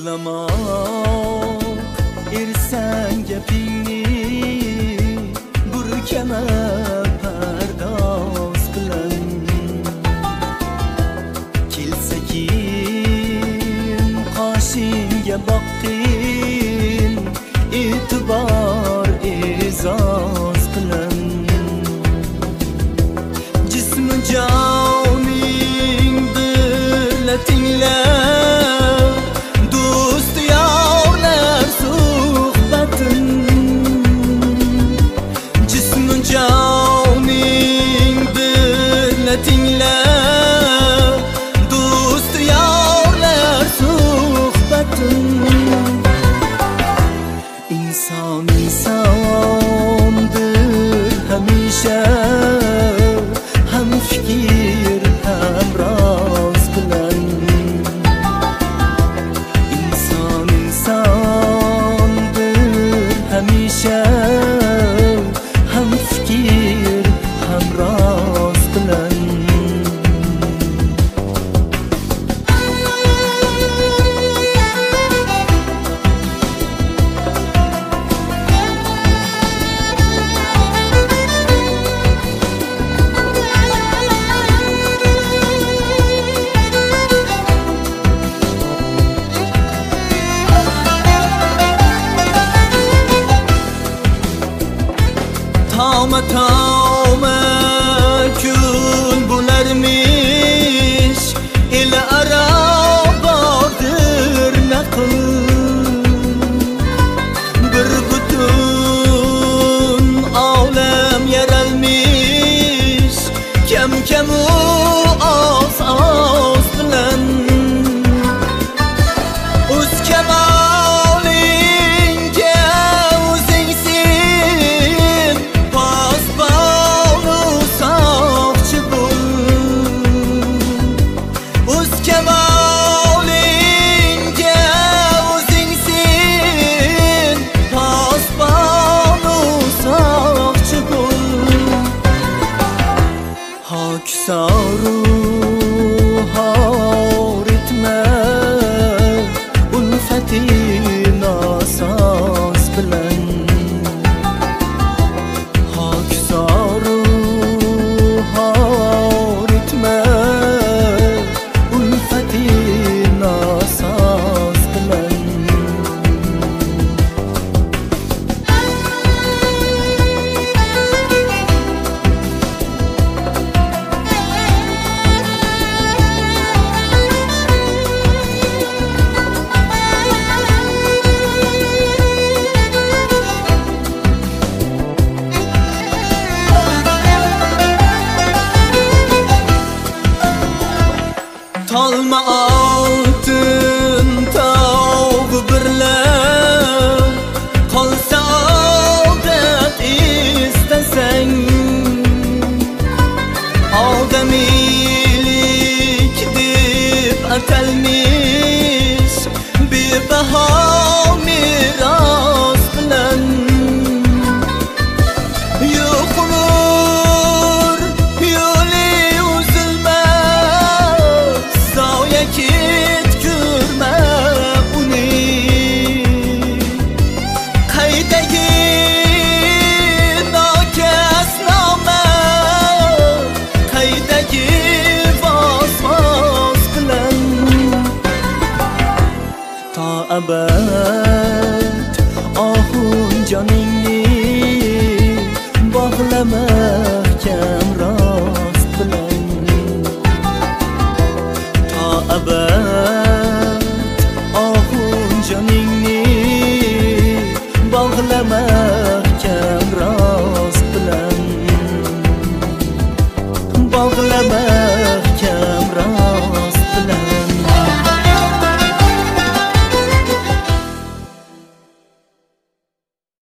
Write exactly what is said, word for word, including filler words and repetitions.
Anlamak ersan gapingni burkama pardoz bilan kelsa kim qoshingga boqqin e'tibor e'zoz bilan jismi joning birla tinglar do'st yorlar suhbatin jismi joning birla tinglar do'st yorlar suhbatin inson insondir hamisha ham fikir ham roz bilan inson insondir hamisha ham fikir ham roz bilan Tağma tağma gün bularmış ile ara vardır nakıl bir bütün alem yaralmış kem kem az az bilen uz kemalinge uzingsin Haksaru har etme ulfetin asas bilen Haksaru har etme ulfetin asas bilen Talma altın tağ birle Qalsa odat istesen Adamilik deb atalmış bebaho miros bilan yo'qlar yo'li uzilmas zoya ketgurma uni qaydagi nokasnoma qaydagi vos vos bilan to abad ohun joningni bog'la mahkam rost bilan to abad ohun joningni